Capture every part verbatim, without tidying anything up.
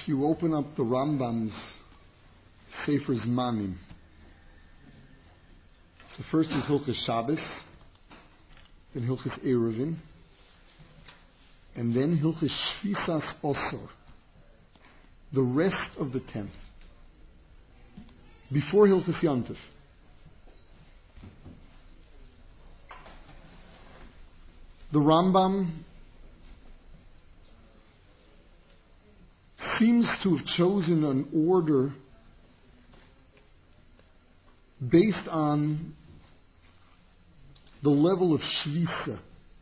If you open up the Rambam's Sefer Zmanim, so first is Hilchos Shabbos, then Hilchos Eruvin, and then Hilchos Shvisas Osor, the rest of the tenth, before Hilchos Yontif. The Rambam seems to have chosen an order based on the level of Shvisa.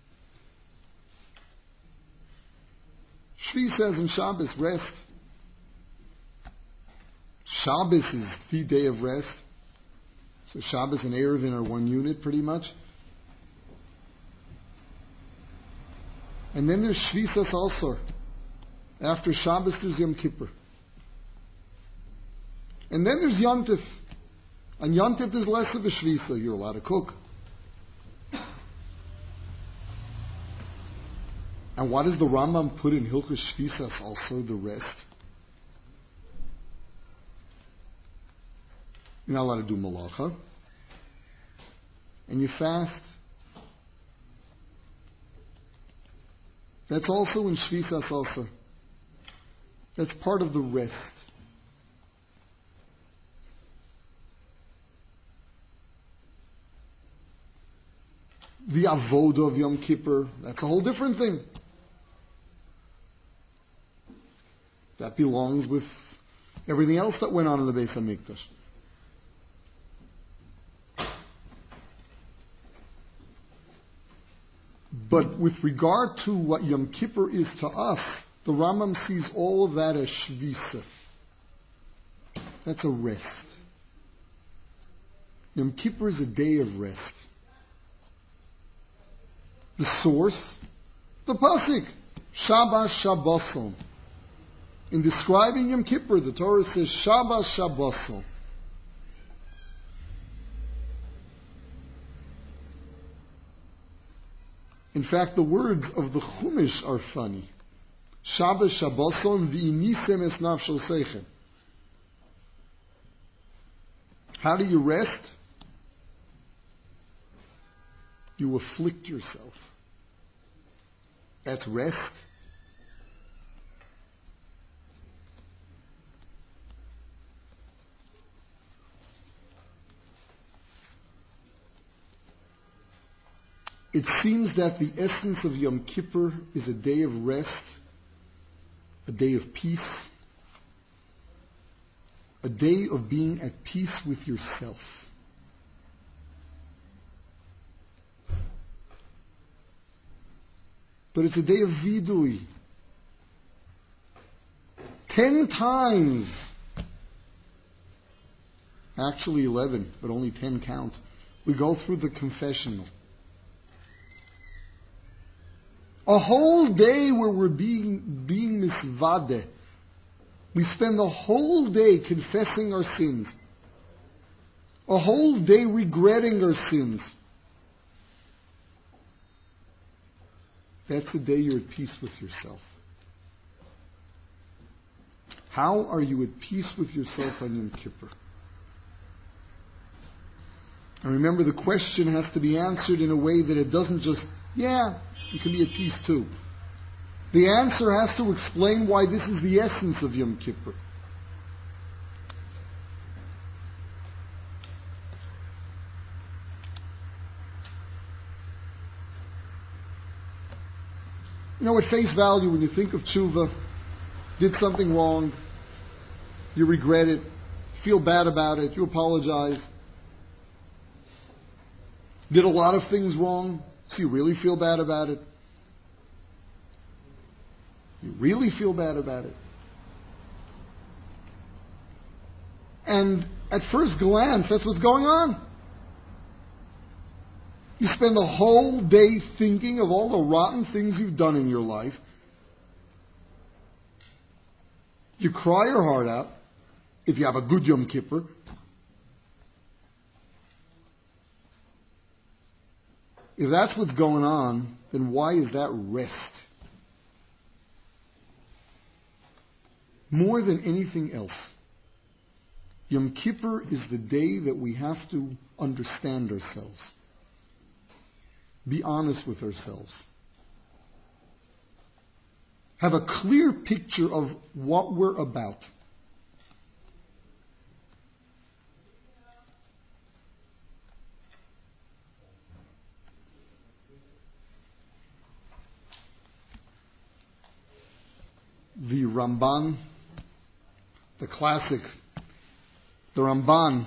Shvisa as in Shabbos, rest. Shabbos is the day of rest. So Shabbos and Eruvin are one unit pretty much. And then there's Shvisas also. After Shabbos there's Yom Kippur. And then there's Yontif. On Yontif there's less of a Shvisa. You're allowed to cook. And what does the Rambam put in Hilchos Shvisas also, the rest? You're not allowed to do malacha. And you fast. That's also in Shvisas also. That's part of the rest. The avoda of Yom Kippur, that's a whole different thing. That belongs with everything else that went on in the Beis HaMikdash. But with regard to what Yom Kippur is to us, the Rambam sees all of that as Shvisa. That's a rest. Yom Kippur is a day of rest. The source, the pasuk, Shabbos Shabboson. In describing Yom Kippur, the Torah says Shabbos Shabboson. In fact, the words of the Chumash are funny. Shabbos Shabboson v'inisem es nafshel seichem. How do you rest? You afflict yourself. That's rest. It seems that the essence of Yom Kippur is a day of rest, a day of peace, a day of being at peace with yourself. But it's a day of vidui. Ten times, actually eleven, but only ten count, we go through the confessional. A whole day where we're being, being misvadeh. We spend the whole day confessing our sins. A whole day regretting our sins. That's the day you're at peace with yourself. How are you at peace with yourself on Yom Kippur? And remember, the question has to be answered in a way that it doesn't just, yeah, you can be at peace too. The answer has to explain why this is the essence of Yom Kippur. You know, at face value, when you think of tshuva, did something wrong, you regret it, feel bad about it, you apologize, did a lot of things wrong, so you really feel bad about it. You really feel bad about it. And at first glance, that's what's going on. You spend the whole day thinking of all the rotten things you've done in your life. You cry your heart out, if you have a good Yom Kippur. If that's what's going on, then why is that rest? more than anything else, Yom Kippur is the day that we have to understand ourselves. Be honest with ourselves. Have a clear picture of what we're about. The Ramban, the classic, the Ramban,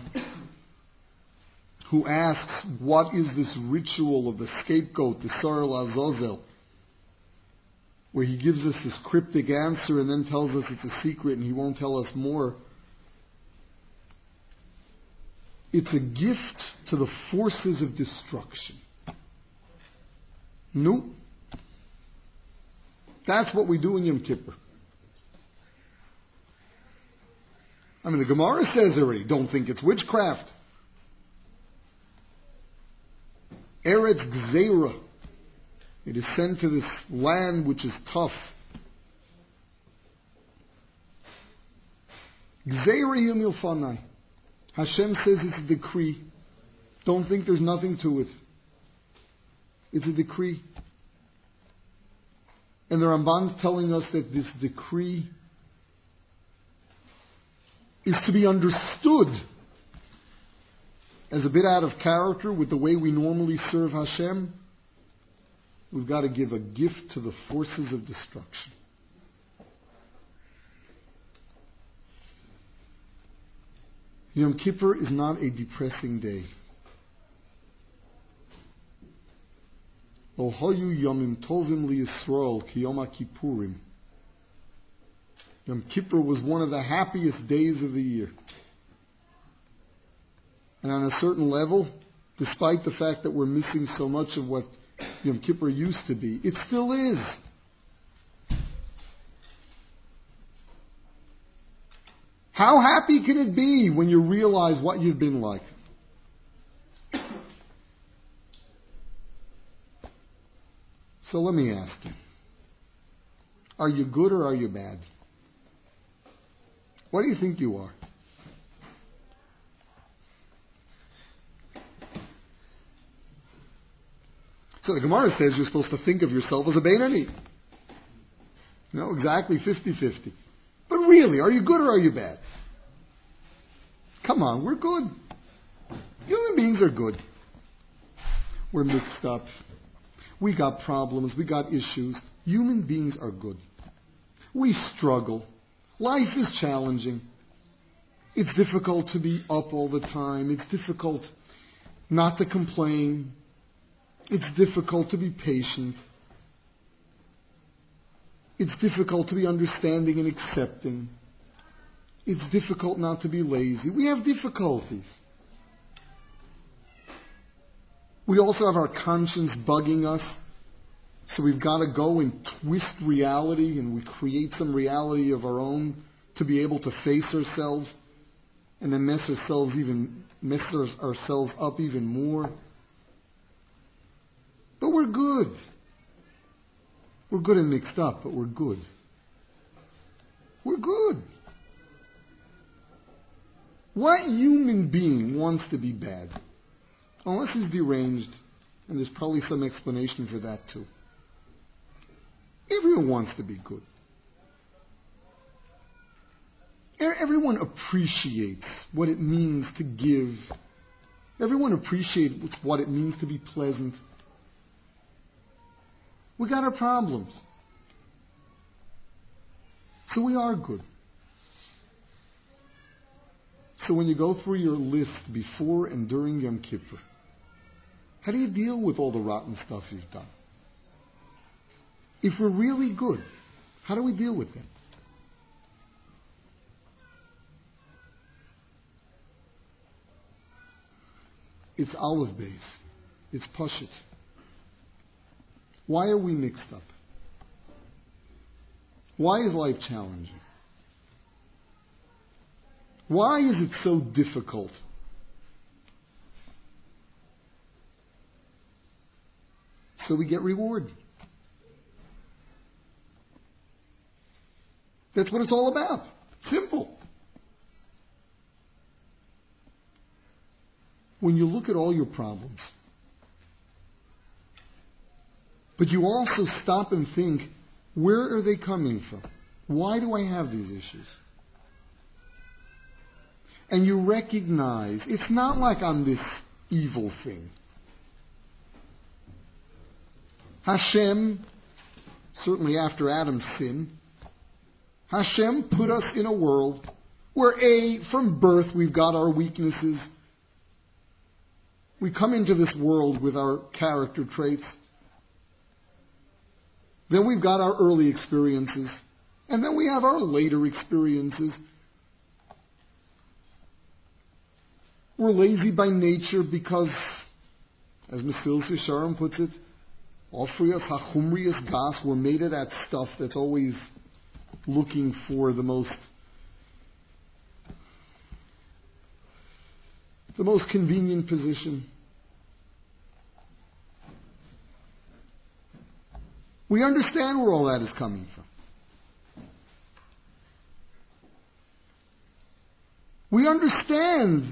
who asks, what is this ritual of the scapegoat, the Sar Azazel, where he gives us this cryptic answer and then tells us it's a secret and he won't tell us more. It's a gift to the forces of destruction. No. That's what we do in Yom Kippur. I mean, the Gemara says already, don't think it's witchcraft. Eretz Gzeira. It is sent to this land which is tough. Gzeira Yom Yofanai. Hashem says it's a decree. Don't think there's nothing to it. It's a decree. And the Ramban's telling us that this decree is to be understood as a bit out of character with the way we normally serve Hashem. We've got to give a gift to the forces of destruction. Yom Kippur is not a depressing day. Ohoyu Yomim Tovim LiYisrael Ki Yom HaKippurim. Yom Kippur was one of the happiest days of the year. And on a certain level, despite the fact that we're missing so much of what Yom Kippur used to be, it still is. How happy can it be when you realize what you've been like? So let me ask you, are you good or are you bad? What do you think you are? So the Gemara says you're supposed to think of yourself as a Beinani. You know, exactly fifty-fifty. But really, are you good or are you bad? Come on, we're good. Human beings are good. We're mixed up. We got problems. We got issues. Human beings are good. We struggle. Life is challenging. It's difficult to be up all the time. It's difficult not to complain. It's difficult to be patient. It's difficult to be understanding and accepting. It's difficult not to be lazy. We have difficulties. We also have our conscience bugging us. So we've got to go and twist reality, and we create some reality of our own to be able to face ourselves and then mess ourselves even mess ourselves up even more. But we're good. We're good and mixed up, but we're good. We're good. What human being wants to be bad? Unless he's deranged, and there's probably some explanation for that too. Everyone wants to be good. Everyone appreciates what it means to give. Everyone appreciates what it means to be pleasant. We got our problems. So we are good. So when you go through your list before and during Yom Kippur, how do you deal with all the rotten stuff you've done? If we're really good, how do we deal with them? It's olive base. It's pashut. Why are we mixed up? Why is life challenging? Why is it so difficult? So we get reward. That's what it's all about. Simple. When you look at all your problems, but you also stop and think, where are they coming from? Why do I have these issues? And you recognize, it's not like I'm this evil thing. Hashem, certainly after Adam's sin, Hashem put us in a world where, A, from birth we've got our weaknesses. We come into this world with our character traits. Then we've got our early experiences. And then we have our later experiences. We're lazy by nature because, as Mesilas Yesharim puts it, Ofrias hachumrias gas, we're made of that stuff that's always looking for the most the most convenient position. We understand where all that is coming from. We understand.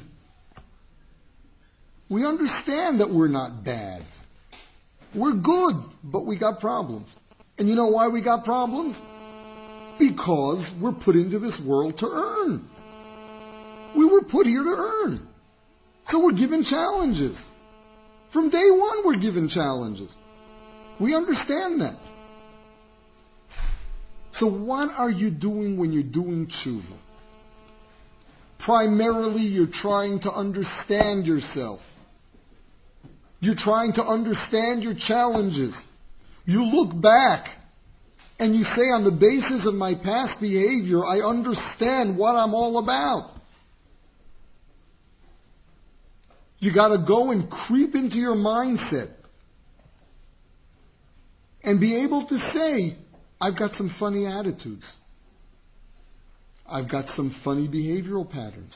We understand that we're not bad. We're good, but we got problems. And you know why we got problems? Because we're put into this world to earn. We were put here to earn. So we're given challenges. From day one we're given challenges. We understand that. So what are you doing when you're doing tshuva? Primarily you're trying to understand yourself. You're trying to understand your challenges. You look back and you say, on the basis of my past behavior, I understand what I'm all about. You got to go and creep into your mindset and be able to say, I've got some funny attitudes. I've got some funny behavioral patterns.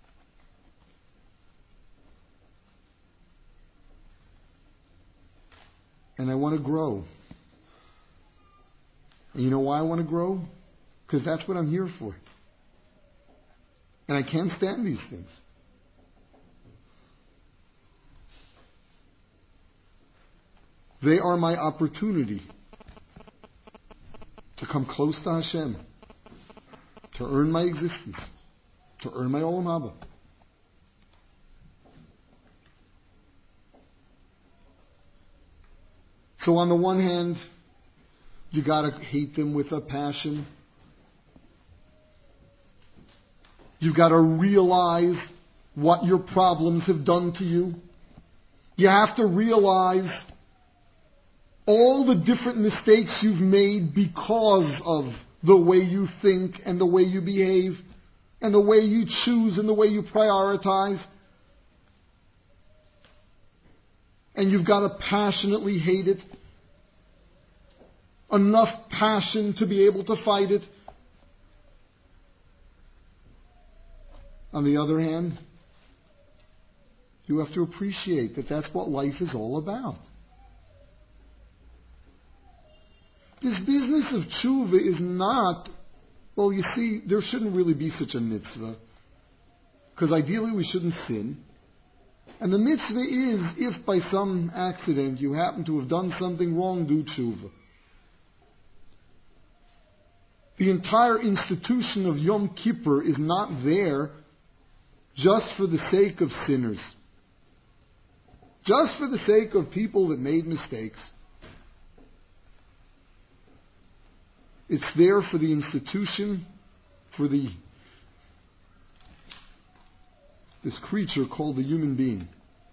And I want to grow. And you know why I want to grow? Because that's what I'm here for. And I can't stand these things. They are my opportunity to come close to Hashem, to earn my existence, to earn my Olam Haba. So on the one hand, you got to hate them with a passion. You've got to realize what your problems have done to you. You have to realize all the different mistakes you've made because of the way you think and the way you behave and the way you choose and the way you prioritize. And you've got to passionately hate it. Enough passion to be able to fight it. On the other hand, you have to appreciate that that's what life is all about. This business of tshuva is not, well, you see, there shouldn't really be such a mitzvah. Because ideally we shouldn't sin. And the mitzvah is, if by some accident you happen to have done something wrong, do tshuva. The entire institution of Yom Kippur is not there just for the sake of sinners. Just for the sake of people that made mistakes. It's there for the institution, for the this creature called the human being.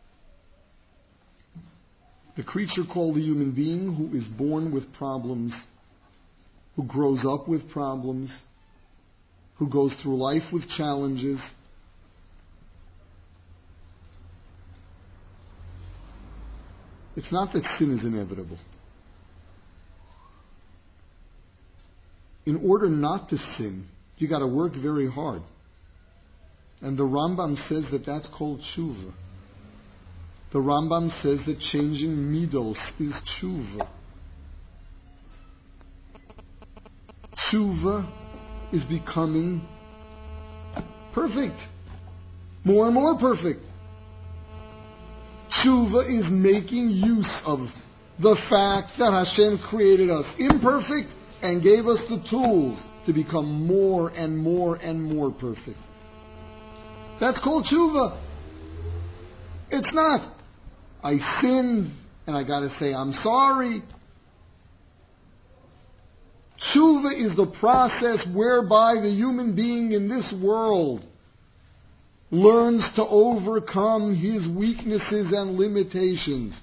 The creature called the human being who is born with problems, who grows up with problems, who goes through life with challenges. It's not that sin is inevitable. In order not to sin, you got to work very hard. And the Rambam says that that's called tshuva. The Rambam says that changing midos is tshuva. Tshuva is becoming perfect. More and more perfect. Tshuva is making use of the fact that Hashem created us imperfect and gave us the tools to become more and more and more perfect. That's called tshuva. It's not, I sinned and I gotta say I'm sorry. Tshuva is the process whereby the human being in this world learns to overcome his weaknesses and limitations.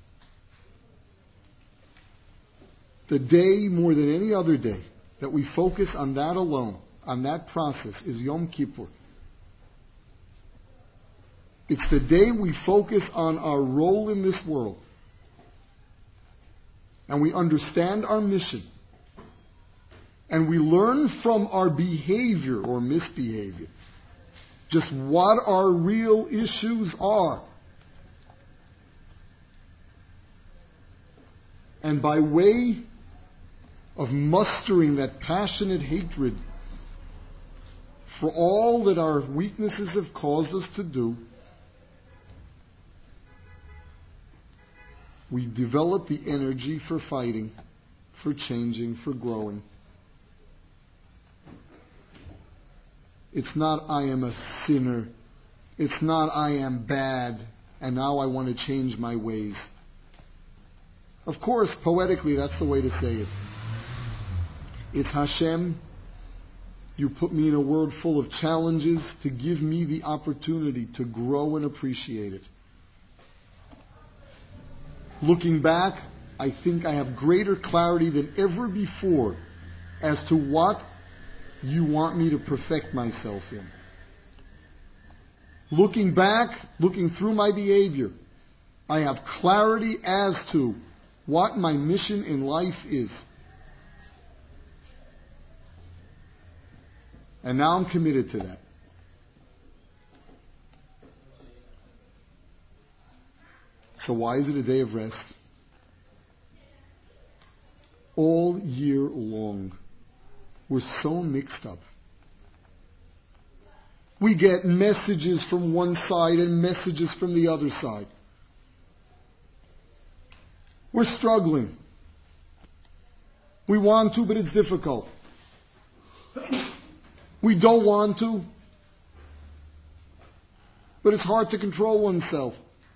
The day, more than any other day, that we focus on that alone, on that process, is Yom Kippur. It's the day we focus on our role in this world. And we understand our mission. And we learn from our behavior or misbehavior just what our real issues are. And by way of mustering that passionate hatred for all that our weaknesses have caused us to do, we develop the energy for fighting, for changing, for growing. It's not, I am a sinner. It's not, I am bad, and now I want to change my ways. Of course, poetically, that's the way to say it. It's Hashem, you put me in a world full of challenges to give me the opportunity to grow and appreciate it. Looking back, I think I have greater clarity than ever before as to what you want me to perfect myself in. Looking back, looking through my behavior, I have clarity as to what my mission in life is. And now I'm committed to that. So why is it a day of rest? All year long, we're so mixed up. We get messages from one side and messages from the other side. We're struggling. We want to, but it's difficult. We don't want to, but it's hard to control oneself.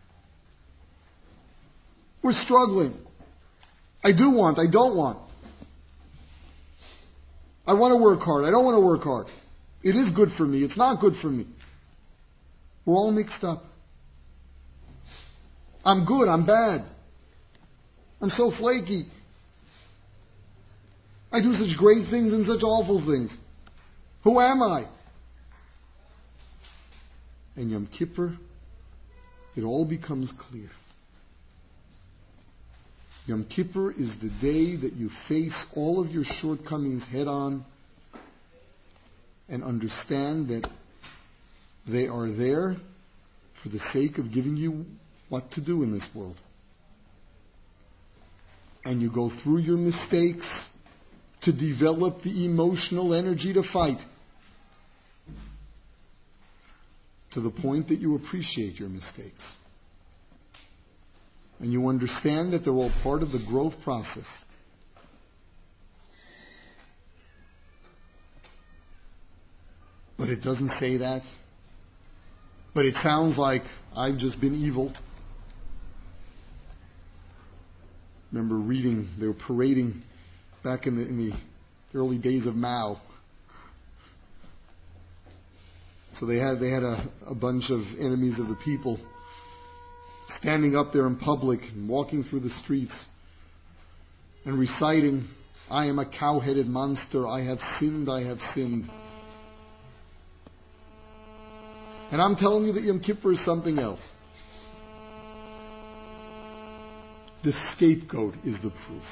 We're struggling. I do want, I don't want. I want to work hard, I don't want to work hard. It is good for me, it's not good for me. We're all mixed up. I'm good, I'm bad. I'm so flaky. I do such great things and such awful things. Who am I? And Yom Kippur, it all becomes clear. Yom Kippur is the day that you face all of your shortcomings head on and understand that they are there for the sake of giving you what to do in this world. And you go through your mistakes to develop the emotional energy to fight, to the point that you appreciate your mistakes. And you understand that they're all part of the growth process. But it doesn't say that. But it sounds like I've just been evil. Remember reading, they were parading back in the, in the early days of Mao. So they had they had a, a bunch of enemies of the people standing up there in public and walking through the streets and reciting, I am a cow-headed monster, I have sinned, I have sinned. And I'm telling you that Yom Kippur is something else. The scapegoat is the proof.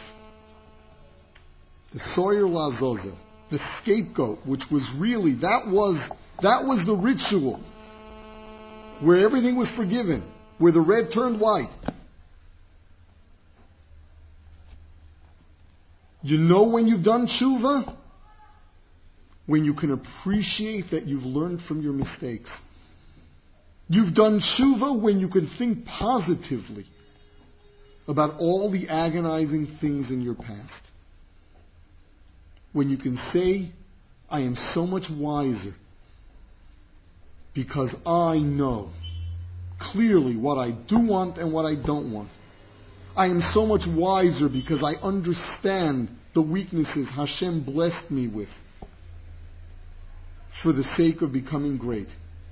The Soyer Lazoza, the scapegoat, which was really, that was, that was the ritual where everything was forgiven, where the red turned white. You know when you've done tshuva? when you can appreciate that you've learned from your mistakes. You've done tshuva when you can think positively about all the agonizing things in your past. When you can say, I am so much wiser because I know clearly what I do want and what I don't want. I am so much wiser because I understand the weaknesses Hashem blessed me with for the sake of becoming great.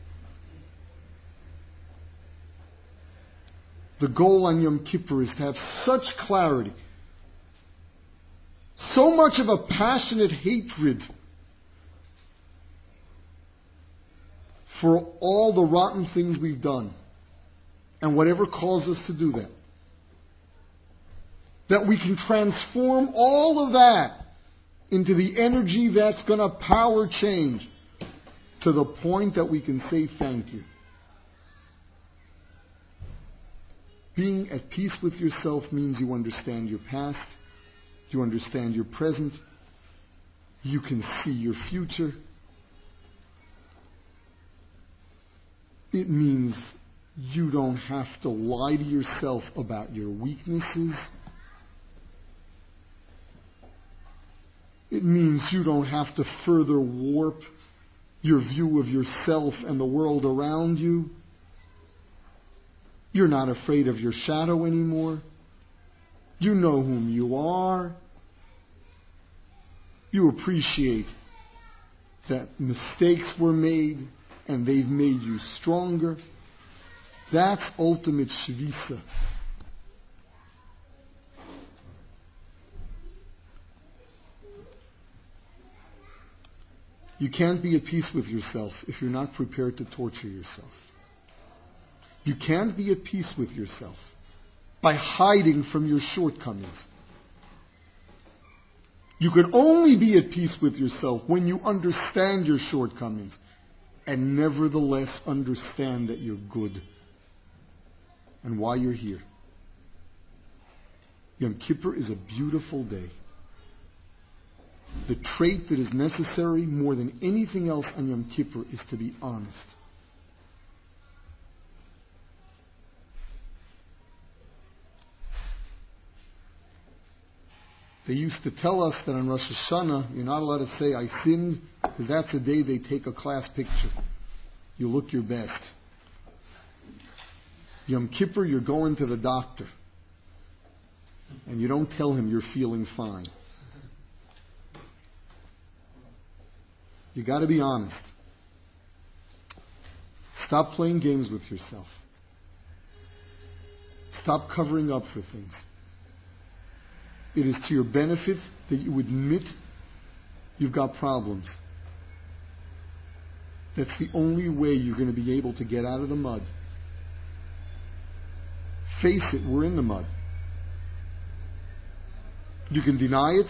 The goal on Yom Kippur is to have such clarity, so much of a passionate hatred for all the rotten things we've done and whatever caused us to do that, that we can transform all of that into the energy that's going to power change to the point that we can say thank you. Being at peace with yourself means you understand your past, you understand your present, you can see your future. It means you don't have to lie to yourself about your weaknesses. It means you don't have to further warp your view of yourself and the world around you. You're not afraid of your shadow anymore. You know whom you are. You appreciate that mistakes were made and they've made you stronger. That's ultimate shvisa. You can't be at peace with yourself if you're not prepared to torture yourself. You can't be at peace with yourself by hiding from your shortcomings. You can only be at peace with yourself when you understand your shortcomings and nevertheless understand that you're good and why you're here. Yom Kippur is a beautiful day. The trait that is necessary more than anything else on Yom Kippur is to be honest. They used to tell us that on Rosh Hashanah, you're not allowed to say, I sinned, because that's the day they take a class picture. You look your best. Yom Kippur, you're going to the doctor. And you don't tell him you're feeling fine. You got to be honest. Stop playing games with yourself. Stop covering up for things. It is to your benefit that you admit you've got problems. That's the only way you're going to be able to get out of the mud. Face it, we're in the mud. You can deny it.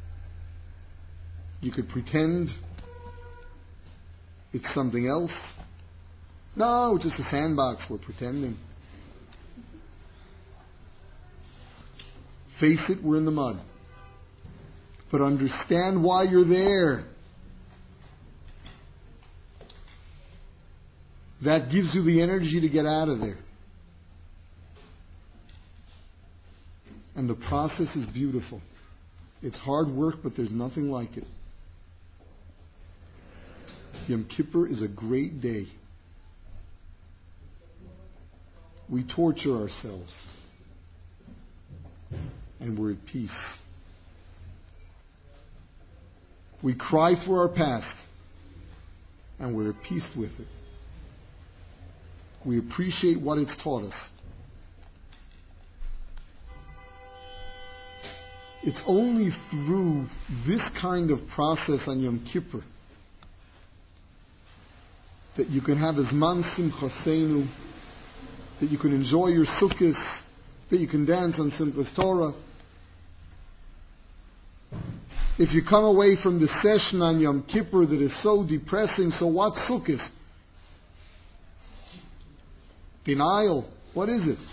You could pretend it's something else. No, it's just a sandbox, we're pretending. Face it, we're in the mud. But understand why you're there. That gives you the energy to get out of there. And the process is beautiful. It's hard work, but there's nothing like it. Yom Kippur is a great day. We torture ourselves. And we're at peace. We cry for our past. And we're at peace with it. We appreciate what it's taught us. It's only through this kind of process on Yom Kippur that you can have Zman Simchaseinu, that you can enjoy your sukkahs, that you can dance on Simchas Torah. If you come away from the session on Yom Kippur that is so depressing, so what sukkahs? Denial. What is it?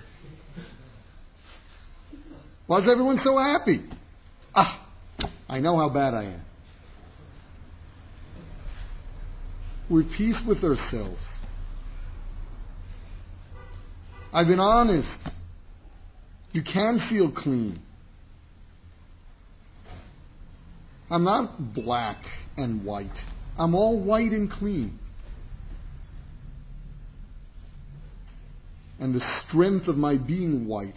Why is everyone so happy? Ah, I know how bad I am. We're at peace with ourselves. I've been honest. You can feel clean. I'm not black and white. I'm all white and clean. And the strength of my being white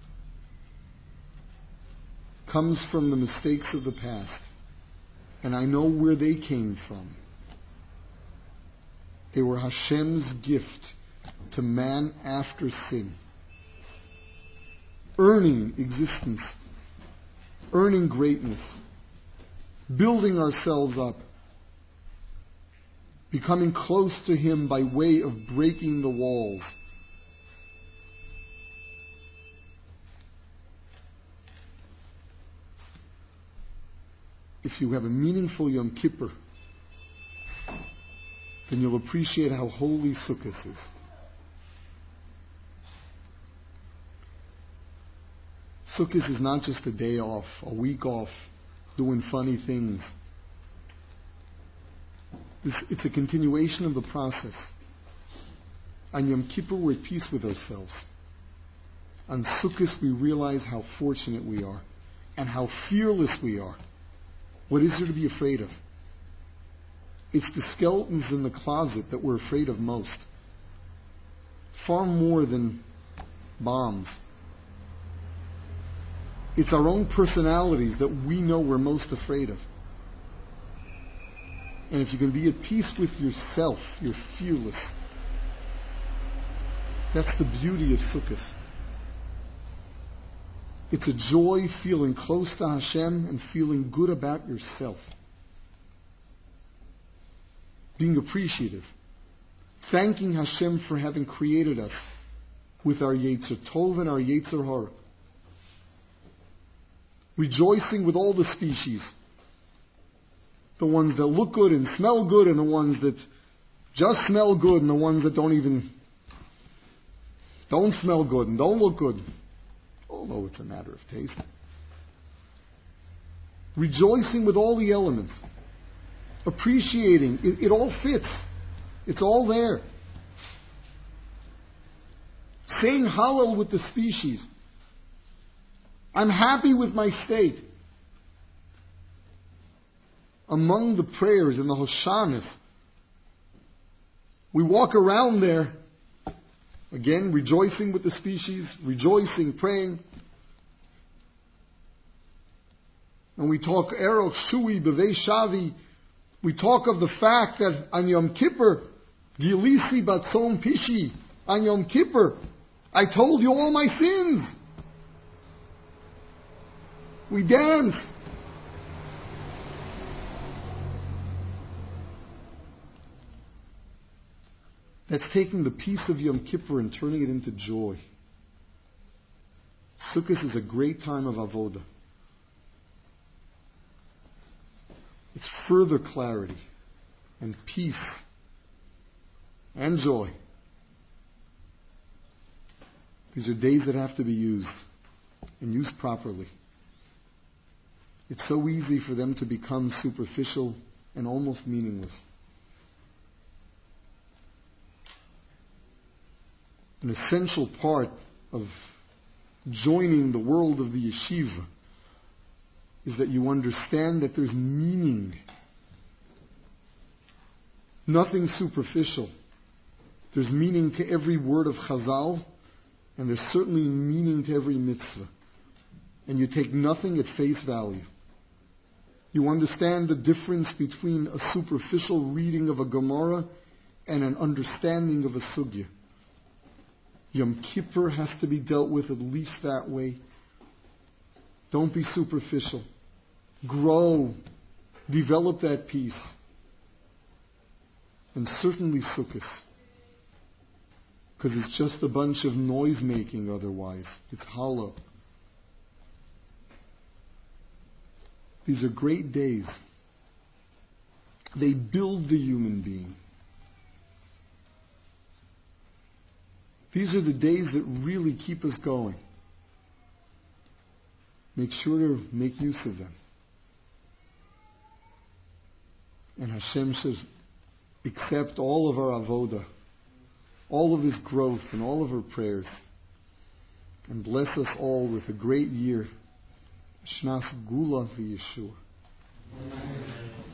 comes from the mistakes of the past. And I know where they came from. They were Hashem's gift to man after sin. Earning existence. Earning greatness. Building ourselves up. Becoming close to Him by way of breaking the walls. If you have a meaningful Yom Kippur, then you'll appreciate how holy Sukkot is. Sukkot is not just a day off, a week off, doing funny things. This, it's a continuation of the process. On Yom Kippur, we're at peace with ourselves. On Sukkot, we realize how fortunate we are and how fearless we are. What is there to be afraid of? It's the skeletons in the closet that we're afraid of most. Far more than bombs. It's our own personalities that we know we're most afraid of. And if you can be at peace with yourself, you're fearless. That's the beauty of Sukkot. It's a joy feeling close to Hashem and feeling good about yourself. Being appreciative. Thanking Hashem for having created us with our Yetzer Tov and our Yetzer Hara. Rejoicing with all the species. The ones that look good and smell good, and the ones that just smell good, and the ones that don't even don't smell good and don't look good. Although it's a matter of taste. Rejoicing with all the elements. Appreciating. It, it all fits. It's all there. Saying Hallel with the species. I'm happy with my state. Among the prayers in the Hoshanas, we walk around there, again, rejoicing with the species, rejoicing, praying. And we talk Eroch Shui B'vei Shavi. We talk of the fact that on Yom Kippur, Gilisi Batzon Pishi, on Yom Kippur, I told you all my sins. We dance. That's taking the peace of Yom Kippur and turning it into joy. Sukkot is a great time of avodah. It's further clarity and peace and joy. These are days that have to be used and used properly. It's so easy for them to become superficial and almost meaningless. An essential part of joining the world of the yeshiva is that you understand that there's meaning. Nothing superficial. There's meaning to every word of Chazal, and there's certainly meaning to every mitzvah. And you take nothing at face value. You understand the difference between a superficial reading of a Gemara and an understanding of a sugya. Yom Kippur has to be dealt with at least that way. Don't be superficial. Grow. Develop that peace. And certainly Sukkot. Because it's just a bunch of noise making otherwise. It's hollow. These are great days. They build the human being. These are the days that really keep us going. Make sure to make use of them. And Hashem says, accept all of our avoda, all of His growth and all of our prayers, and bless us all with a great year. Shnas Gula v'Yeshua.